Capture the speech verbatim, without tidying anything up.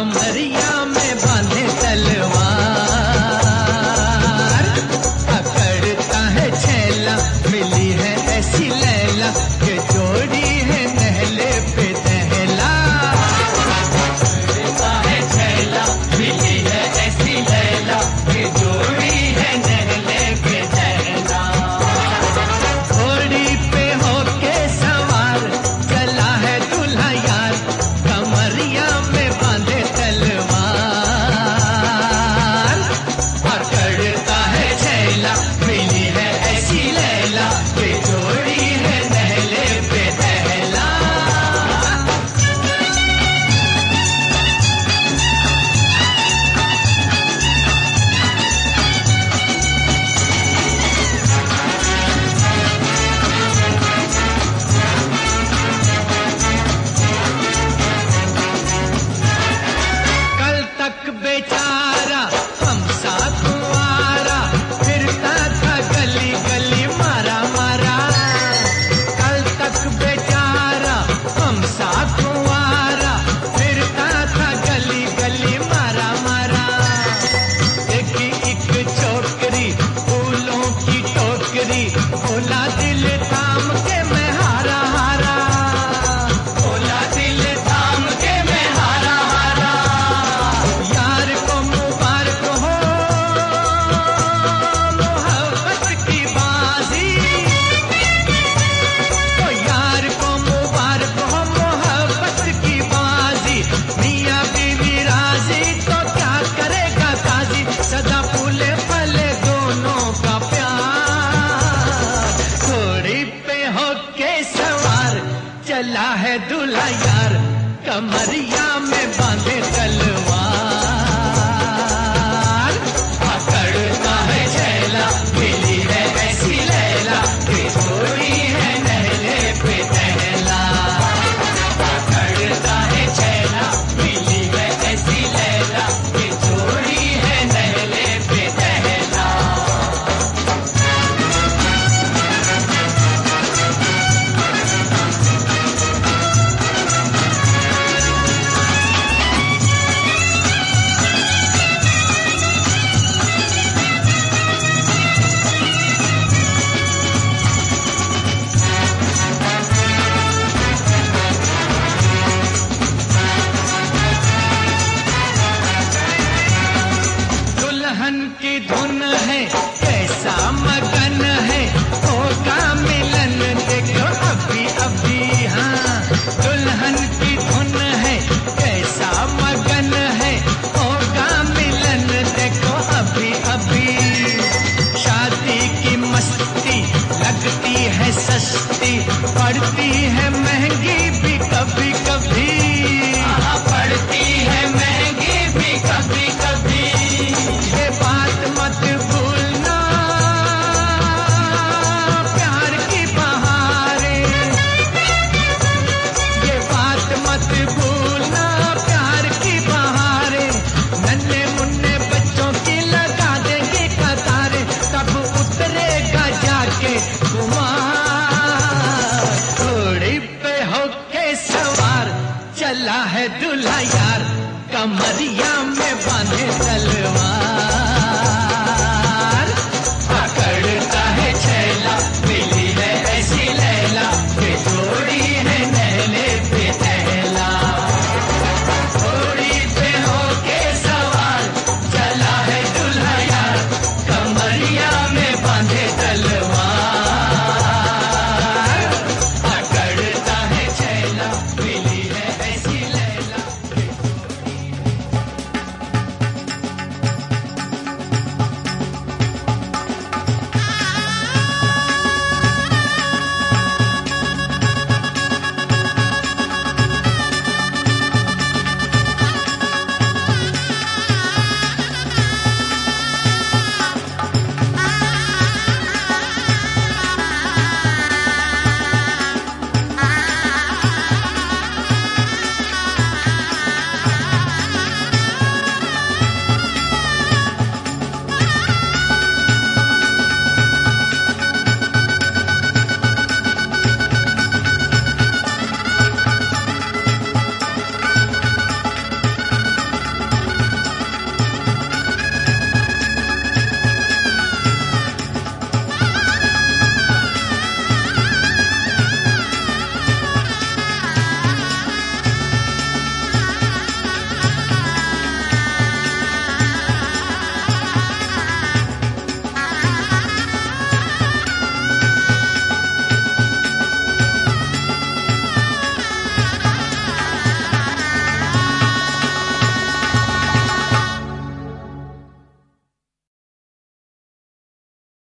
कमरिया में बांधे तलवार, पकड़ता है छैला, मिली है ऐसी लैला कि जोड़ी है नहले पे दहला। पकड़ता है छैला, मिली है ऐसी लैला कि जोड़ी है नहले पे दहला। घोड़ी पे होके सवार चला है दूल्हा यार, कमरिया में बांधे तलवार, पकड़ता है छैला, मिली है ऐसी लैला कि जोड़ी है नहले पे दहला। कल तक बेचारा हम साथ कुंवारा, फिरता था गली गली मारा मारा। कल तक बेचारा हम साथ कुंवारा, फिरता था गली गली मारा मारा। देखी एक छोकरी फूलों की टोकरी, बोला दिल थाम के मैं हारा हारा, बोला दिल थाम के मैं हारा हारा। यार को मुबारक हो मोहब्बत की बाजी, तो यार को मुबारक हो मोहब्बत की बाजी। मियाँ बीवी राजी तो क्या करेगा काजी, सदा फूले फले दोनों का प्यार। घोड़ी पे होके सवार चला है दूल्हा यार, कमरिया में बांधे तलवार, पकड़ता है छैला, मिली है ऐसी लैला कि जोड़ी है नहले पे दहला। पकड़ता है छैला, मिली है ऐसी लैला कि जोड़ी है नहले पे दहला। दुल्हन की धुन है कैसा मगन है, होगा मिलन देखो अभी अभी। हाँ, दुल्हन की धुन है कैसा मगन है, होगा मिलन देखो अभी अभी। शादी की मस्ती लगती है सस्ती, पड़ती है महंगी भी कभी कभी, पड़ती है महंगी भी कभी कभी। ये बात मत भूलना प्यार की बहारें, ये बात मत भूलना प्यार की बहारें। नन्हे मुन्ने बच्चों की लगा देंगे कतारें, तब उतरेगा जाके कुमार। घोड़ी पे होके सवार चला है दूल्हा यार, कमरिया में बांधे तलवार।